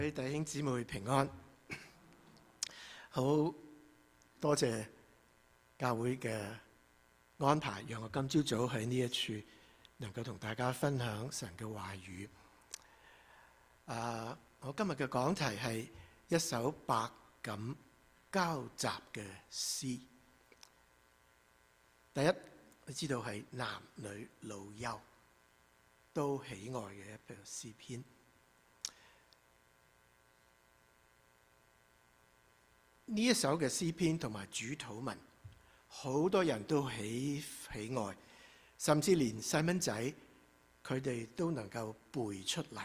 弟兄姊妹平安，好多謝教會嘅安排，讓我今朝早喺呢一處能夠同大家分享神嘅話語。我今日嘅講題係一首百感交集嘅詩。第一，你知道係男女老幼都喜愛嘅一篇詩篇。呢一首嘅詩篇同埋主禱文，好多人都喜愛，甚至連細蚊仔佢哋都能夠背出嚟。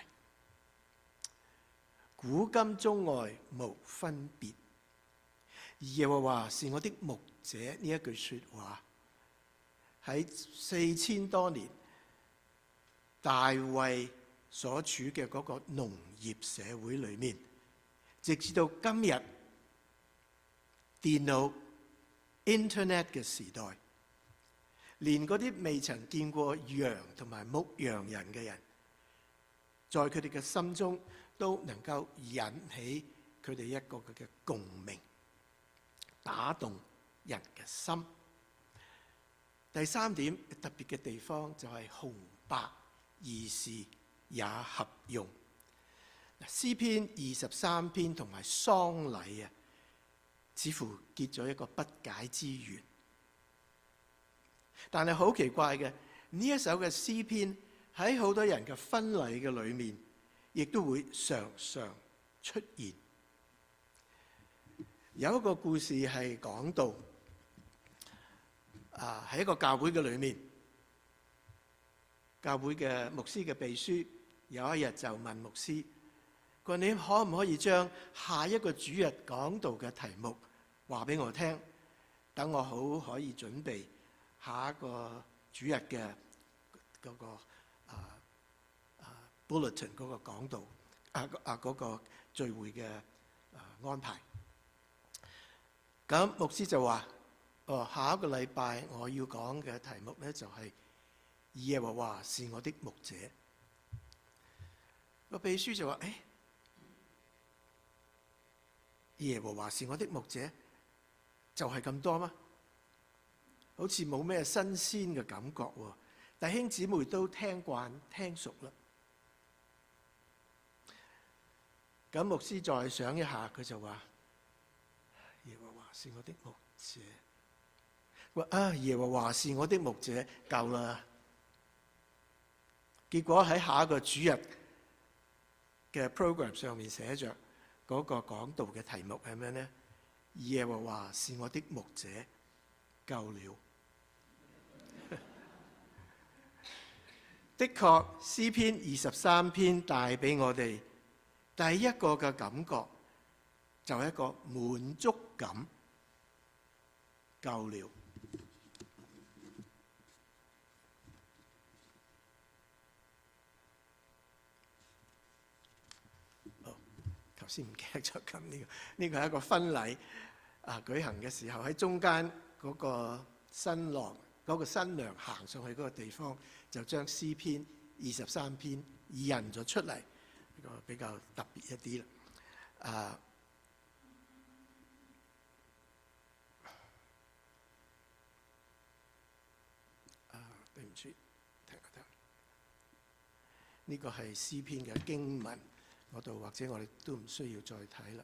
古今中外無分別，耶和華是我的牧者，呢一句說話喺4000多年大衛所處嘅嗰個農業社會裏面，直至到今日電腦 Internet 嘅時代，連嗰啲未曾見過羊同埋牧羊人嘅人，在佢哋嘅心中都能夠引起佢哋一個嘅共鳴，打動人嘅心。第三點特別嘅地方就係紅白二事也合用。詩篇23篇同埋喪禮啊，似乎結咗一個不解之緣。但係好奇怪嘅，呢一首嘅詩篇喺好多人嘅婚禮嘅裏面，亦都會常常出現。有一個故事係講到，喺一個教會嘅裏面，教會嘅牧師嘅秘書有一日就問牧師，佢話：你可唔可以將下一個主日講道嘅題目話俾我聽，等我好可以準備下一個主日嘅嗰個bulletin 嗰個講道嗰個聚會嘅安排。咁牧師就話：下一個禮拜我要講嘅題目咧就係耶和華是我的牧者。個秘書就話：耶和華是我的牧者，就係咁多嗎？好似冇咩新鮮嘅感覺喎。弟兄姊妹都聽慣聽熟啦。咁牧師再想一下，佢就話：耶和華是我的牧者。話耶和華是我的牧者夠啦。結果喺下一個主日嘅 program 上面寫着嗰個講道嘅題目係咩呢？耶和華是我的牧者，夠了。的確，詩篇23篇帶俾我哋第一個嘅感覺，就係一個滿足感，夠了。頭先唔記得咗咁呢個係一個婚禮舉行嘅時候，喺中間嗰個新郎嗰個新娘行上去嗰個地方，就將詩篇23篇印咗出嚟，呢個比較特別一啲啦。對唔住，聽一聽，呢個係詩篇嘅經文嗰度，或者我哋都唔需要再睇啦。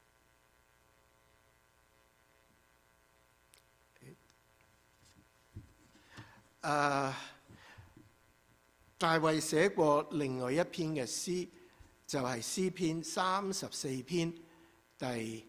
大衛寫過另外一篇嘅詩，就係詩篇34篇第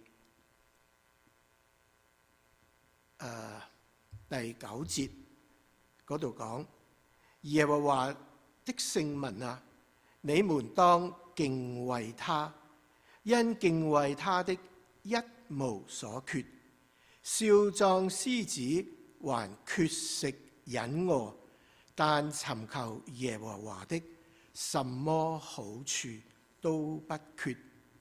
9節嗰度講：耶和華的聖民啊，你們當敬畏他，因敬畏他的一無所缺。少壯獅子還缺食忍餓，但尋求耶和華的，什麼好處都不缺。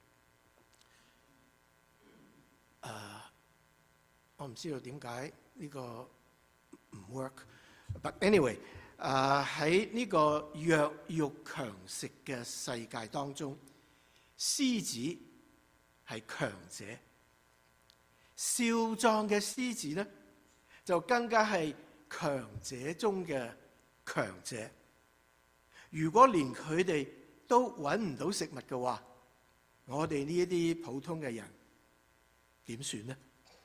我唔知道點解呢個唔 work，but anyway，喺呢個弱肉強食嘅世界當中， 獅子係強者，少壯嘅獅子呢，就更加係強者中嘅強者。如果連佢哋都揾唔到食物嘅話，我哋呢一啲普通嘅人點算呢？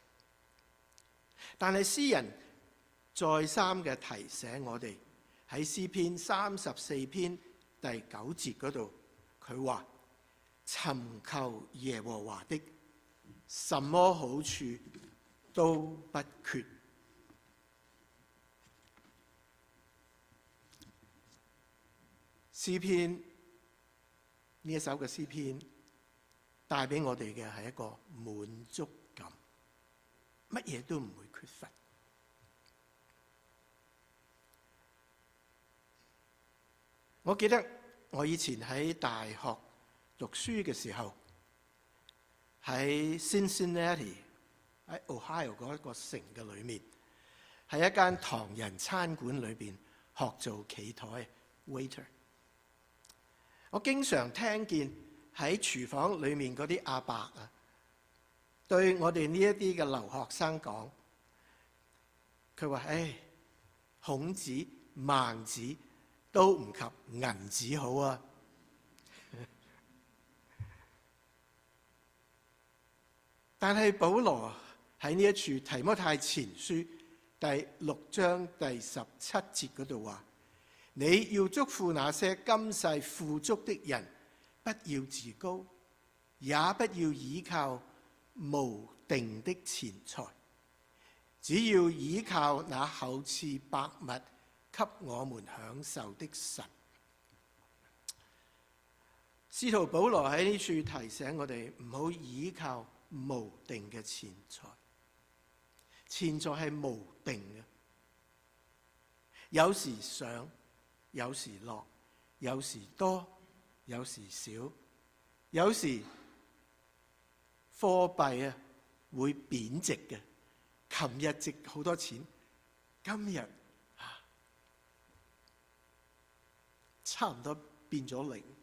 但係詩人再三嘅提醒我哋，喺詩篇34篇第9節嗰度，佢話尋求耶和華的，什麼好處都不缺。詩篇呢一首嘅詩篇帶俾我哋嘅係一個滿足感，乜嘢都唔會缺乏。我記得我以前喺大學讀書嘅時候，喺 Cincinnati 喺 Ohio 嗰一個城嘅裏面，喺一間唐人餐館裏邊學做企台 waiter。我經常聽見喺廚房裏面嗰啲阿伯啊，對我哋呢一啲嘅留學生講，佢話：唉，孔子、孟子都唔及銀子好啊！但係保羅喺呢一處提摩太前書第6章第17節嗰度話：你要囑咐那些今世富足的人，不要自高，也不要倚靠無定的錢財，只要倚靠那厚賜百物給我們享受的神。使徒保羅喺呢處提醒我哋唔好倚靠無定嘅錢財，錢財係無定嘅，有時上，有時落，有時多，有時少，有時貨幣啊會貶值嘅。琴日值好多錢，今日差唔多變咗零。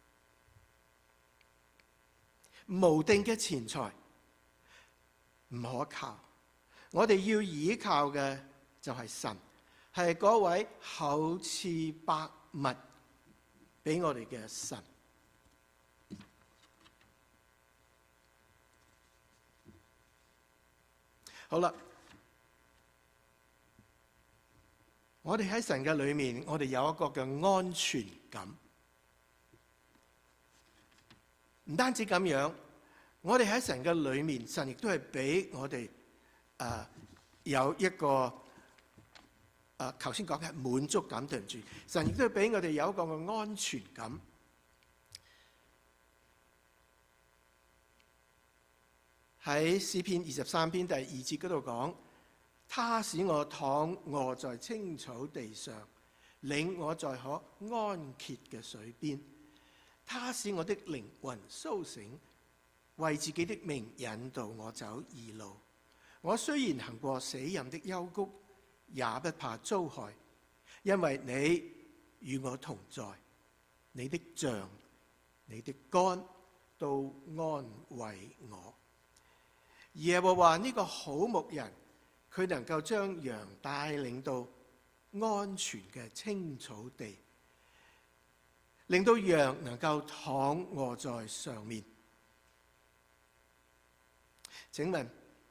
無定嘅錢財唔可靠，我哋要倚靠嘅就係神，係嗰位厚賜百物俾我哋嘅神。好啦，我哋喺神嘅裏面，我哋有一個嘅安全感。唔單止咁樣，我哋喺神嘅裏面，神亦都係俾我哋有一個頭先講嘅滿足感。對唔住，神亦都係俾我哋有一個嘅安全感。喺詩篇23篇第2節嗰度講：他使我躺臥在青草地上，領我在可安歇嘅水邊。他使我的靈魂甦醒，為自己的名引導我走義路。我雖然行過死蔭的幽谷，也不怕遭害，因為你與我同在。你的杖、你的竿都安慰我。耶和華呢個好牧人，佢能夠將羊帶領到安全嘅青草地，令到羊能夠躺臥在上面。請問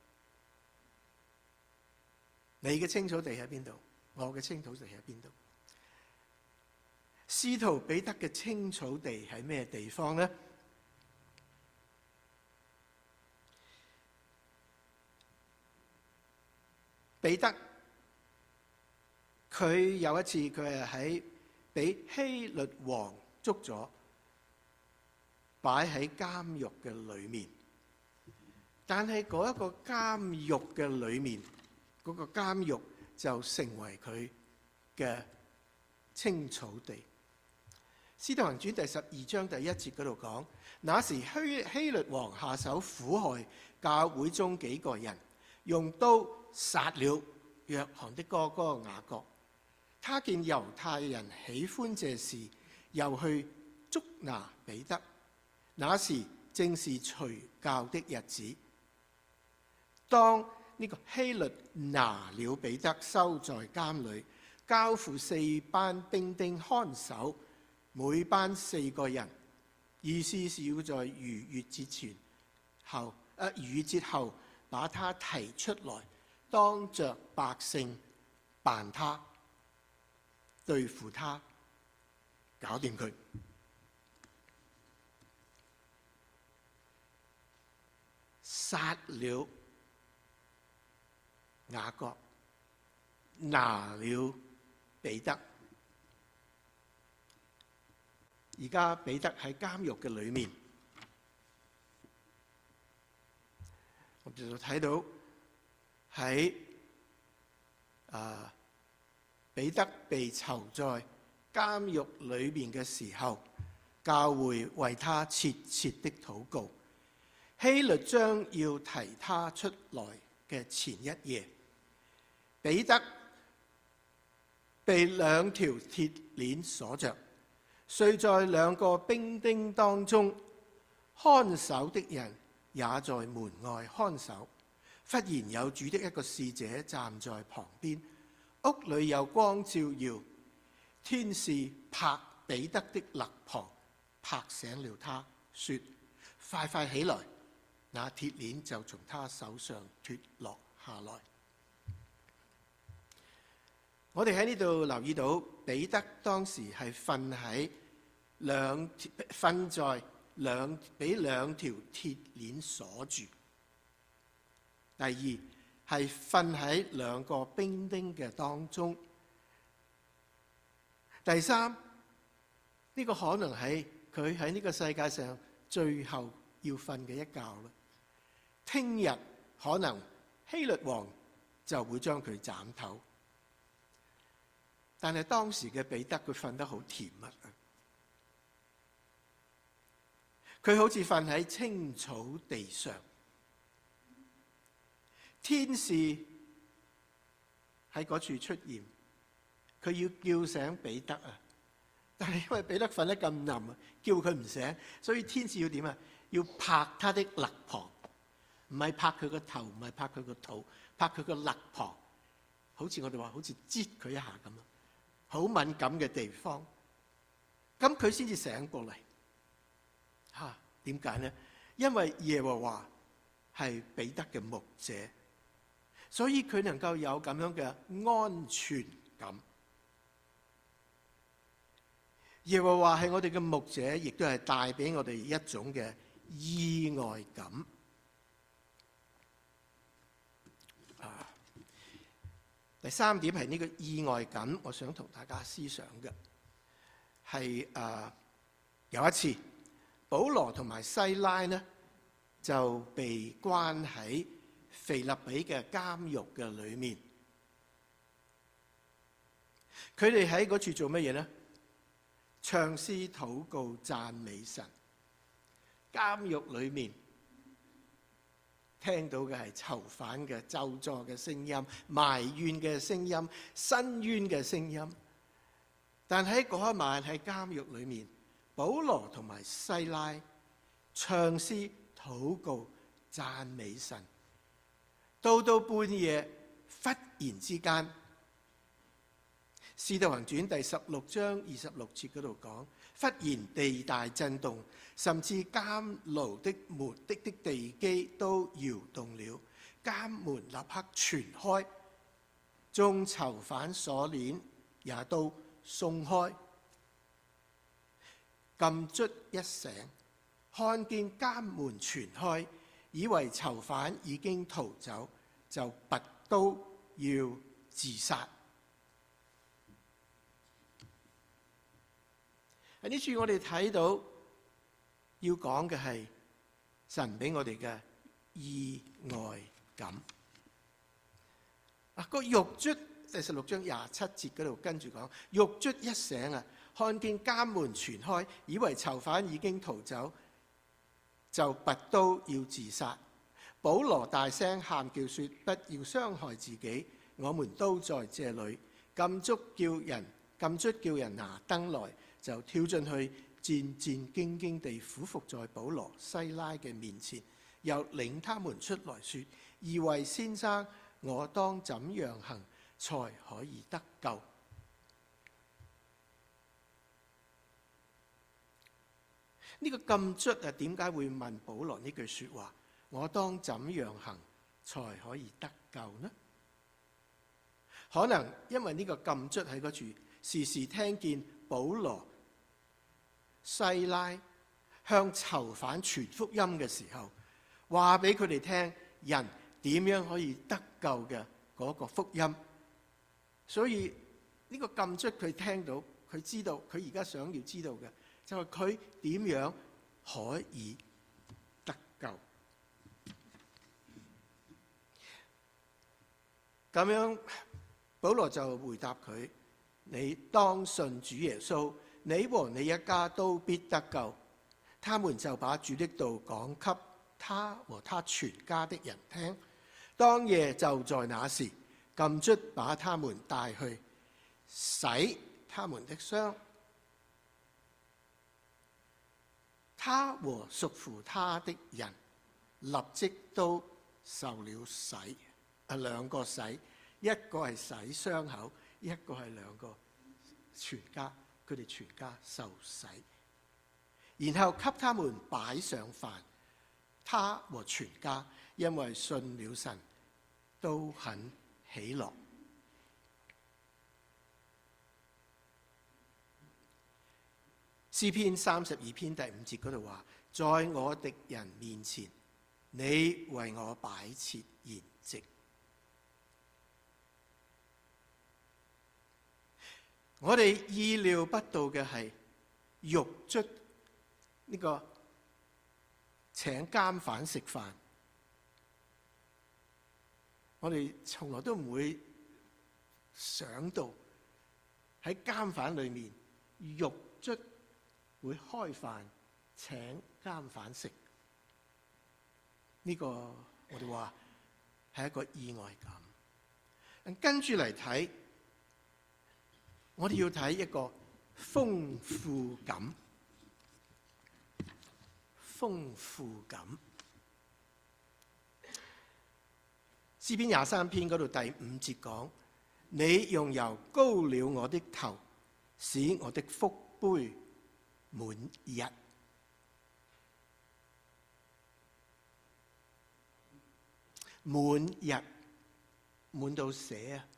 你嘅青草地喺邊度？我嘅青草地喺邊度？使徒彼得嘅青草地喺咩地方呢？彼得佢有一次，佢係喺俾希律王捉咗，擺喺監獄嘅裏面。但係嗰一個監獄嘅裏面，嗰個監獄就成為佢嘅青草地。使徒行傳第12章第1節嗰度講：那時希律王下手苦害教會中幾個人，用刀殺了約翰的哥哥雅各。他見猶太人喜歡這事，又去捉拿彼得。 那時正是除酵的日子。當呢個希律拿了彼得收在監裏，交付4班兵丁看守，每班4個人，意思是要在逾越節後把他提出來，當着百姓辦他，對付他，搞掂佢。殺了雅各，拿了彼得。而家彼得喺監獄嘅裏面，我哋就睇到喺彼得被囚在監獄裏面嘅時候，教會為他切切的禱告。希律將要提他出來嘅前一夜，彼得被2條鐵鏈鎖着，睡在2個兵丁當中，看守的人也在門外看守。忽然有主的一個使者站在旁邊，屋裏有光照耀，天使拍彼得的肋旁，拍醒了他，說：快快起來！那鐵鏈就從他手上脱落下來。我哋喺呢度留意到，彼得當時係俾2條鐵鏈鎖住。第二係瞓喺2個兵丁嘅當中。第三，呢個可能係佢喺呢個世界上最後要瞓嘅一覺啦。聽日可能希律王就會將佢斬頭，但係當時嘅彼得佢瞓得好甜蜜啊！佢好似瞓喺青草地上，天使喺嗰處出現，佢要叫醒彼得啊！但係因為彼得瞓得咁冧啊，叫佢唔醒，所以天使要點啊？要拍他的肋旁。唔係拍佢個頭，唔係拍佢個肚，拍佢個肋旁，好似我哋話，好似擠佢一下咁啊，好敏感嘅地方，咁佢先至醒過嚟。點解呢？因為耶和華係彼得嘅牧者，所以佢能夠有咁樣嘅安全感。耶和華係我哋嘅牧者，亦都係帶俾我哋一種嘅意外感。第3點係呢個意外感，我想同大家思想嘅係有一次，保羅同埋西拉呢就被關喺腓立比嘅監獄嘅裏面。佢哋喺嗰處做乜嘢呢？唱詩、禱告、讚美神。監獄裏面聽到嘅係囚犯嘅咒詛嘅聲音、埋怨嘅聲音、申冤嘅聲音。但喺嗰一晚喺監獄裏面，保羅同埋西拉唱詩、禱告、讚美神。到半夜，忽然之間，《使徒行傳》第16章26節嗰度講，忽然地大震動，甚至監牢的門的地基都搖動了，監門立刻全開，眾囚犯鎖鏈也都鬆開。禁卒一醒，看見監門全開，以為囚犯已經逃走，就拔刀要自殺。喺呢處我哋睇到要講嘅係神俾我哋嘅意外感。個獄卒第16章27節嗰度跟住講，獄卒一醒啊，看見監門全開，以為囚犯已經逃走，就拔刀要自殺。保羅大聲喊叫說：不要傷害自己，我們都在這裏。禁卒叫人拿燈來，就跳進去戰戰兢兢地俯伏在保羅、西拉嘅面前，又領他們出來說：二位先生，我當怎樣行才可以得救？呢個禁卒啊，點解會問保羅呢句說話？我當怎樣行才可以得救呢？可能因為呢個禁卒喺嗰處，時時聽見保羅、西拉向囚犯傳福音嘅時候，話俾佢哋聽人點樣可以得救嘅嗰個福音。所以呢個禁卒佢聽到，佢知道，佢而家想要知道嘅就係佢點樣可以得救。咁樣保羅就回答佢：你當信主耶穌，你和你一家都必得救。他們就把主的道講給他和他全家的人聽。當夜就在那時，禁卒把他們帶去洗他們的傷。他和屬乎他的人立即都受了洗，兩個洗，一個係洗傷口，一個係兩個全家，佢哋全家受洗，然後給他們擺上飯。他和全家因為信了神，都很喜樂。詩篇32篇第5節嗰度話：在我敵人面前，你為我擺設筵席。我哋意料不到嘅係，獄卒呢個請監犯食飯，我哋從來都唔會想到喺監犯裏面，獄卒會開飯請監犯食。呢個我哋話係一個意外感。跟住嚟睇，我哋要睇一個豐富感。豐富感。詩篇23篇嗰度第5節講：你用油膏了我的頭，使我的福杯滿溢。滿溢，滿到瀉啊！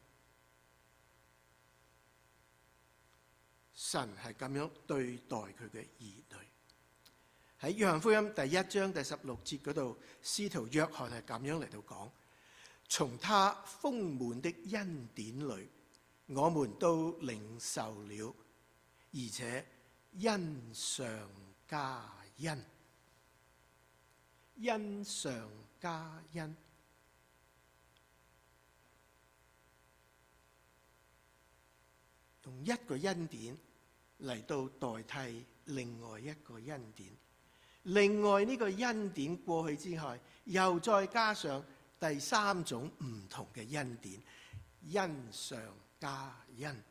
神係咁樣對待佢嘅兒女。喺約翰福音第1章第16節嗰度，使徒約翰係咁樣嚟到講：從他豐滿的恩典裏，我們都領受了，而且恩上加恩，恩上加恩。用一個恩典嚟到代替另外一個恩典，另外呢個恩典過去之後，又再加上第3種唔同嘅恩典，恩上加恩，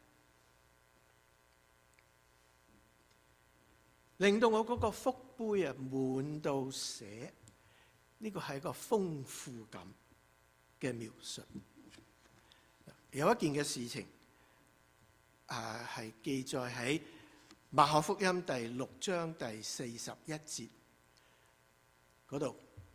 令到我嗰個福杯啊滿到瀉。呢個係一個豐富感嘅描述。有一件嘅事情係記載喺馬可福音第6章第41節嗰度。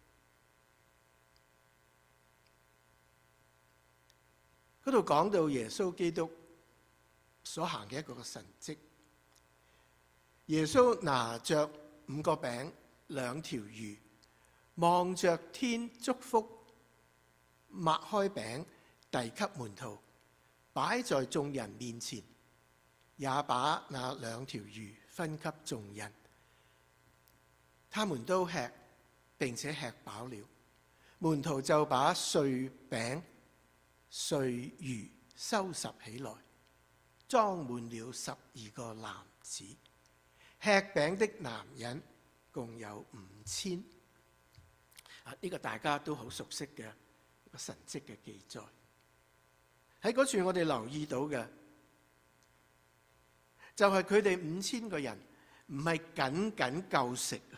嗰度講到耶穌基督所行嘅一個神蹟。耶穌拿着5個餅2條魚，望着天祝福，擘開餅遞給門徒，擺在眾人面前，也把那2條魚分給眾人。他們都吃，並且吃飽了。門徒就把碎餅碎魚收拾起來，裝滿了12個籃子。吃餅的男人共有5000。呢個大家都好熟悉嘅一個神蹟嘅記載。喺嗰處我哋留意到嘅就係佢哋5000個人唔係僅僅夠食啊，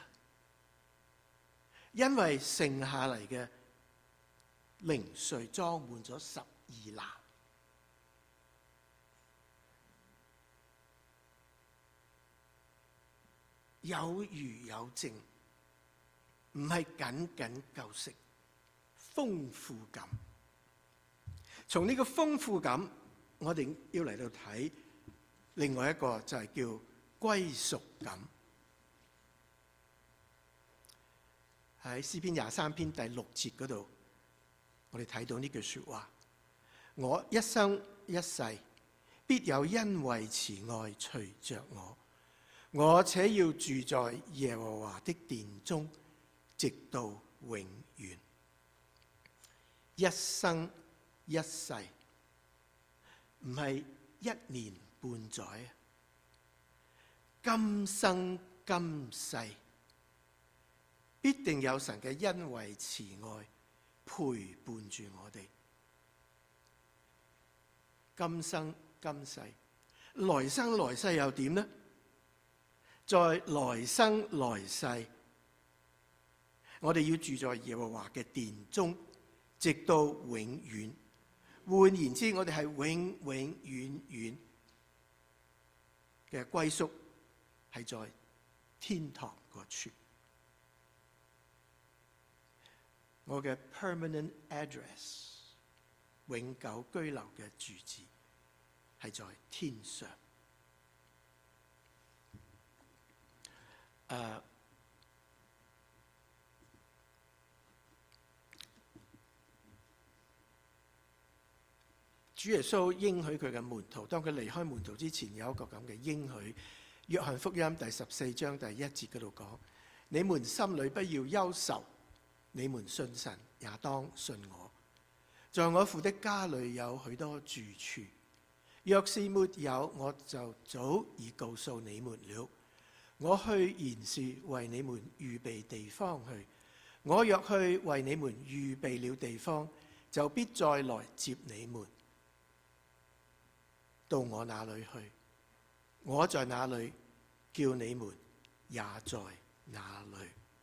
因為剩下嚟嘅零碎裝滿咗12籃，有餘有剩，唔係僅僅夠食，豐富感。從呢個豐富感，我哋要嚟到睇另外一個就係叫歸屬感。喺詩篇23篇第6節嗰度，我哋睇到呢句說話：我一生一世必有恩惠慈愛隨着我，我且要住在耶和華的殿中，直到永遠。一生一世唔係1年半載，今生今世必定有神嘅恩惠慈愛陪伴住我哋。今生今世，來生來世又點呢？在來生來世，我哋要住在耶和華嘅殿中，直到永遠。換言之，我哋係永永遠遠嘅歸宿，係在天堂嗰處。我嘅 permanent address， 永久居留嘅住址係在天上。主耶穌應許佢嘅門徒，當佢離開門徒之前，有一個咁嘅應許。約翰福音第14章第1節嗰度講：你們心裏不要憂愁，你們信神也當信我。在我父的家裏有許多住處，若是沒有，我就早已告訴你們了。我去原是為你們預備地方去。我若去為你們預備了地方，就必再來接你們到我那裏去。我在那裏，叫你們也在那裏。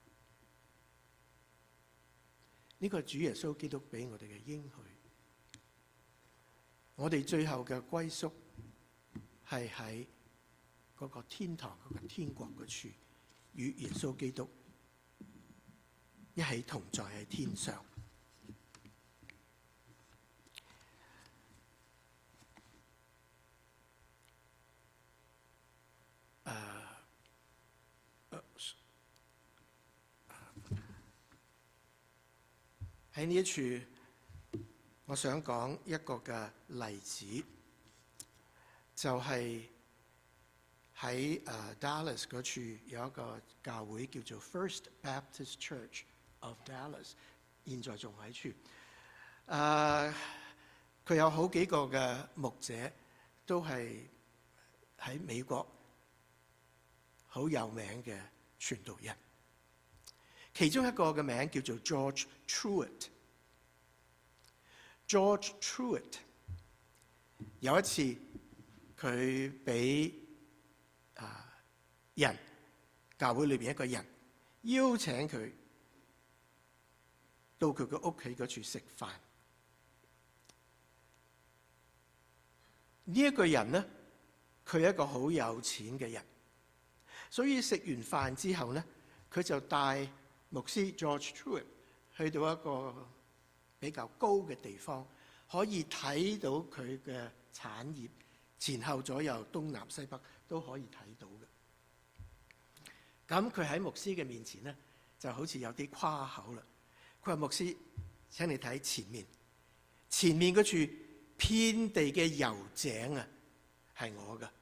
呢個主耶穌基督俾我哋嘅應許，我哋最後嘅歸宿係喺嗰個天堂、嗰個天國嗰處，與耶穌基督一起同在喺天上。喺呢一處，我想講一個嘅例子，就係喺Dallas 嗰處有一個教會叫做 First Baptist Church of Dallas， 現在仲喺處。佢有好幾個嘅牧者都係喺美國好有名嘅傳道人。其中一個嘅名叫做 George Truett。George Truett 有一次佢俾教會裏邊一個人邀請佢到佢嘅屋企嗰處食飯。呢一個人呢，佢係一個好有錢嘅人，所以食完飯之後呢，佢就帶牧師 George Truett 去到一個比較高嘅地方，可以睇到佢嘅產業前後左右東南西北都可以睇到嘅。咁佢喺牧師嘅面前呢，就好似有啲誇口啦。佢話：牧師，請你睇前面嗰處遍地嘅油井啊，係我㗎。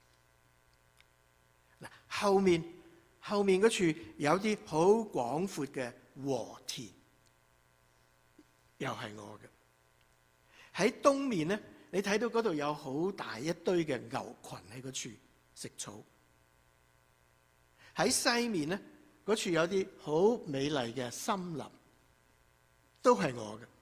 嗱，後面嗰處有啲好廣闊嘅禾田，又係我嘅。喺東面咧，你睇到嗰度有好大一堆嘅牛群喺嗰處食草。喺西面咧，嗰處有啲好美麗嘅森林，都係我嘅。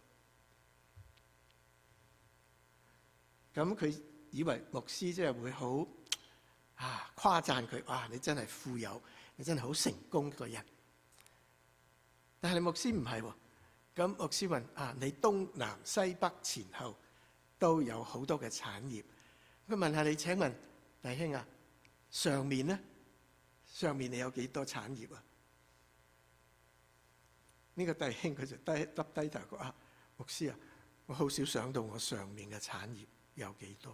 咁佢以為牧師即係會好誇讚佢，你真係富有，你真係好成功一個人。但係牧師唔係喎，咁牧師問你東南西北前後都有好多嘅產業，佢問下你，請問弟兄啊，上面呢？上面你有幾多產業啊？呢個弟兄佢就耷低頭講，牧師啊，我好少想到我上面嘅產業有幾多。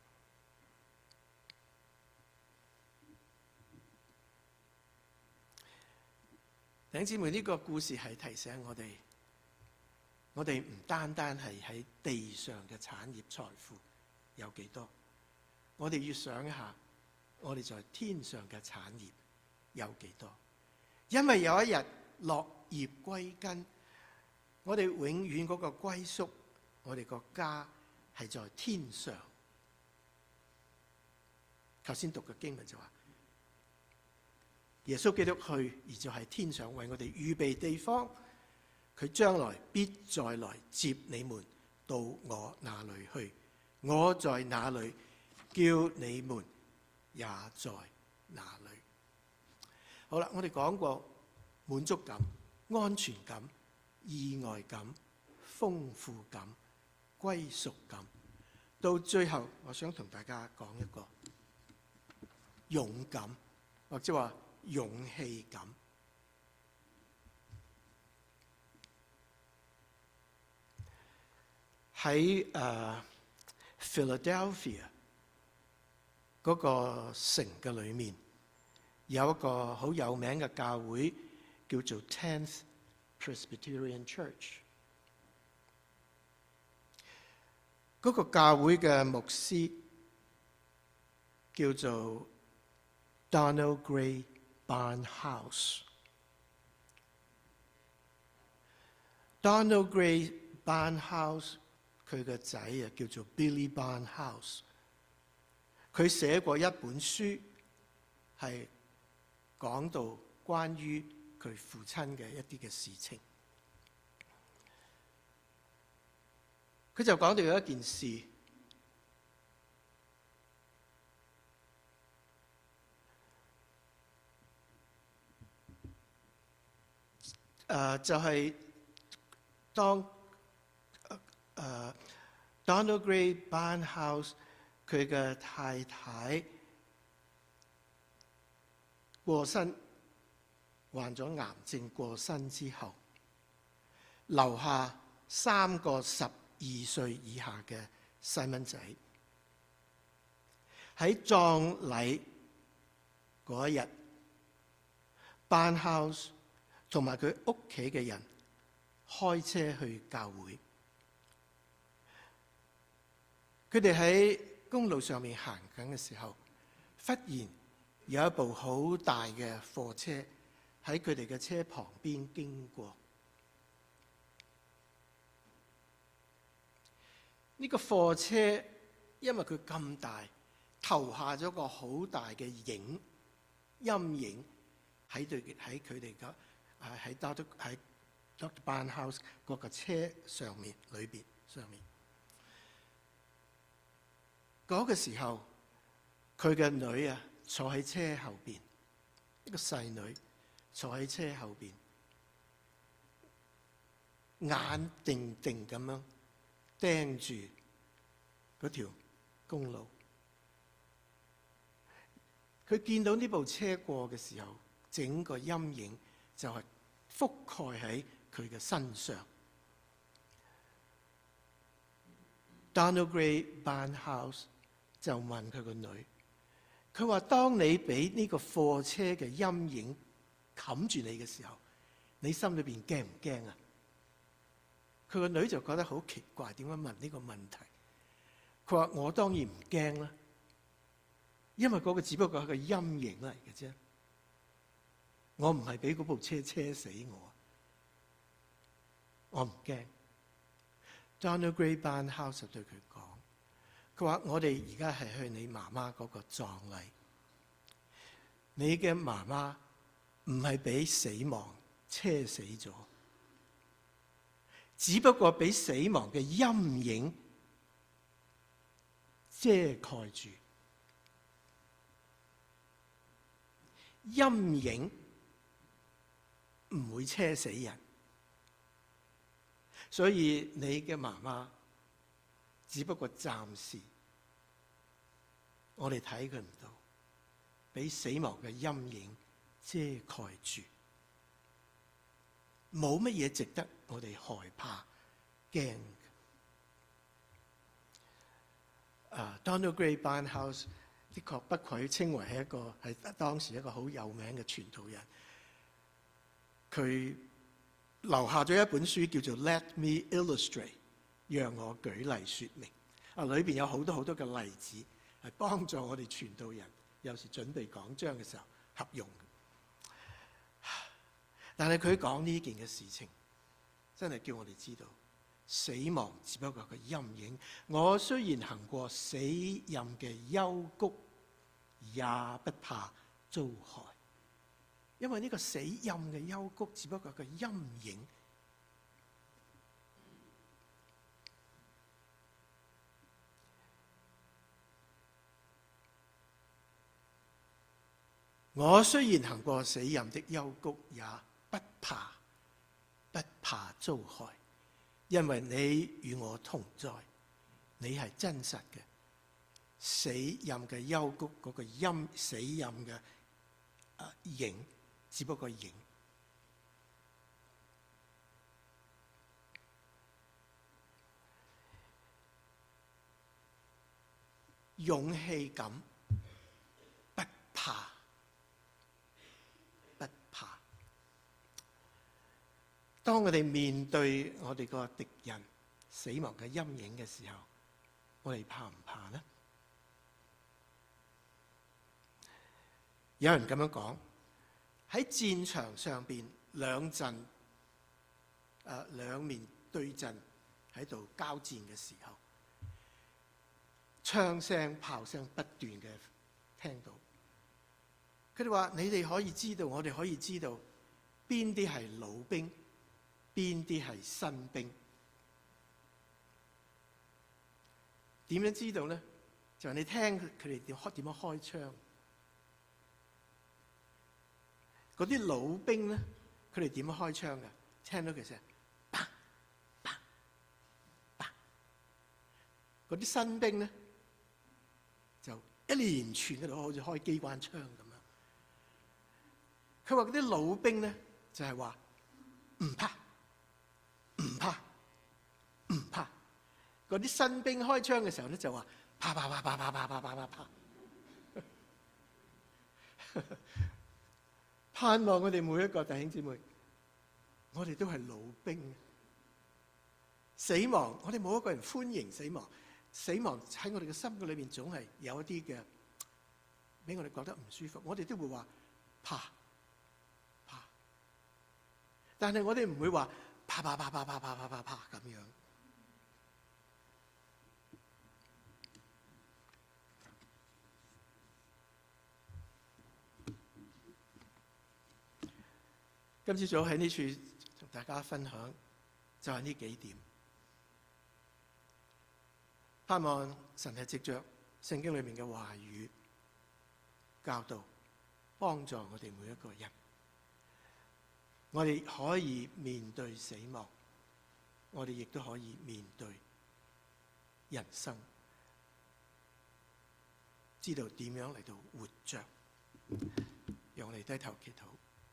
弟兄姊妹，呢個故事係提醒我哋唔單單係喺地上嘅產業財富有幾多，我哋要想一下，我哋在天上嘅產業有幾多？因為有一日落葉歸根，我哋永遠嗰個歸宿，我哋個家係在天上。頭先讀嘅經文就話，耶穌基督去，而就係天上為我哋預備地方，佢將來必再來接你們到我那裏去，我在那裏，叫你們也在那裏。好啦，我哋講過滿足感、安全感、意外感、豐富感、歸屬感，到最後我想同大家講一個勇敢，或者話勇氣感。喺Philadelphia 嗰個城嘅裏面，有一個好有名嘅教會叫做 Tenth Presbyterian Church。嗰個教會嘅牧師叫做 Donald Grey Barnhouse。Donald Grey Barnhouse 佢個仔叫做 Billy Barnhouse。佢寫過一本書，係講到關於佢父親嘅一啲嘅事情。佢就講到有一件事，就係當Donald Grey Barnhouse 佢嘅太太過身，患咗癌症過身之後，留下3個12歲以下嘅細蚊仔。喺葬禮嗰一日， Barnhouse 同埋佢屋企嘅人開車去教會。佢哋喺公路上面行緊嘅時候，忽然有一部好大嘅貨車喺佢哋嘅車旁邊經過。呢個貨車因為佢咁大，投下咗個好大嘅陰影喺佢哋嘅喺 Dr. Barnhouse 嗰個車上面上面。嗰個時候，佢嘅女坐喺車後邊，一個細女坐喺車後邊，眼定定咁樣盯住嗰條公路。佢見到呢部車過嘅時候，整個陰影就係覆蓋喺佢嘅身上。Donald Grey Barnhouse 就問佢個女，佢話：當你俾呢個貨車嘅陰影冚住你嘅時候，你心裏邊驚唔驚啊？佢個女就覺得好奇怪，點解問呢個問題？佢話：我當然唔驚啦，因為嗰個只不過係個陰影嚟嘅啫，我唔係俾嗰部車車死我唔驚。Donald Grey Barnhouse 對佢講，佢話：我哋而家係去你媽媽嗰個葬禮，你嘅媽媽唔係俾死亡車死咗，只不過俾死亡嘅陰影遮蓋住。 陰影唔會車死人，所以你嘅媽媽只不過暫時我哋睇佢唔到，俾死亡嘅陰影遮蓋住，冇乜嘢值得我哋害怕驚。Donald Grey Barnhouse 的確不愧稱為係當時一個好有名嘅傳道人。佢留下咗一本書叫做《Let Me Illustrate》，讓我舉例說明。裏邊有好多好多嘅例子，係幫助我哋傳道人有時準備講章嘅時候合用。但係佢講呢件嘅事情，真係叫我哋知道，死亡只不過係個陰影。我雖然行過死蔭嘅幽谷，也不怕遭害，因為呢個死蔭嘅幽谷只不過係個陰影。我雖然行過死蔭的幽谷，也不怕遭害，因為你與我同在，你係真實嘅。死蔭嘅幽谷嗰個死蔭嘅影，只不過影。勇氣感，不怕。當我哋面對我哋個敵人死亡嘅陰影嘅時候，我哋怕唔怕呢？有人咁樣講，喺戰場上邊兩面對陣喺度交戰嘅時候，槍聲炮聲不斷嘅聽到。佢哋話：你哋可以知道，我哋可以知道邊啲係老兵，邊啲係新兵？點樣知道呢？就係你聽佢哋點樣開槍。嗰啲老兵咧，佢哋點樣開槍㗎？聽到佢聲，啪啪啪。嗰啲新兵咧，就一連串喺度好似開機關槍咁樣。佢話嗰啲老兵咧，就係話唔怕。唔怕，嗰啲新兵開槍嘅時候咧，就話啪啪啪啪啪啪啪啪啪啪。盼望我哋每一個弟兄姊妹，我哋都係老兵。死亡，我哋冇一個人歡迎死亡。死亡喺我哋嘅心嘅裏邊，總係有一啲嘅俾我哋覺得唔舒服。我哋都會話怕。但係我哋唔會話啪啪啪啪啪啪啪啪啪咁樣。今朝早喺呢處同大家分享，就係呢幾點。盼望神係藉着聖經裏面嘅話語教導，幫助我哋每一個人。我哋可以面對死亡，我哋亦都可以面對人生，知道點樣嚟到活着。讓我哋低頭祈禱。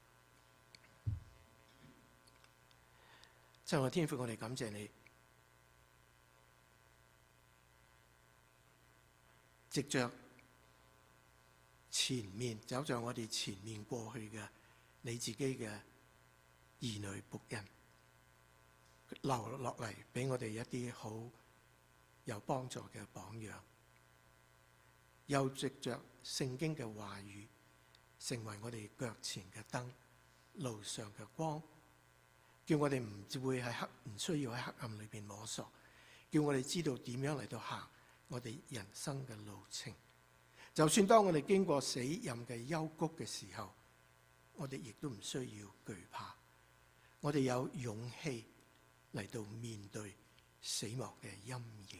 親愛的天父，我哋感謝你，藉着前面走在我哋前面過去嘅你自己嘅兒女僕人，留落嚟俾我哋一啲好有幫助嘅榜樣，又藉着聖經嘅話語，成為我哋腳前嘅燈，路上嘅光，叫我哋唔需要喺黑暗裏邊摸索，叫我哋知道點樣嚟到行我哋人生嘅路程。就算當我哋經過死蔭嘅幽谷嘅時候，我哋亦都唔需要懼怕。我哋有勇氣嚟到面對死亡嘅陰影。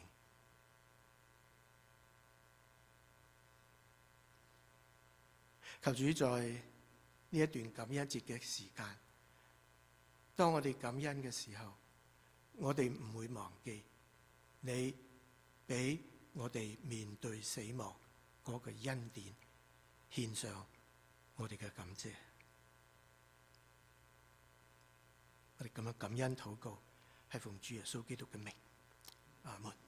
求主在呢一段感恩節嘅時間，當我哋感恩嘅時候，我哋唔會忘記你俾我哋面對死亡嗰個恩典，獻上我哋嘅感謝。我哋咁樣感恩禱告，係奉主耶穌基督嘅名，阿門。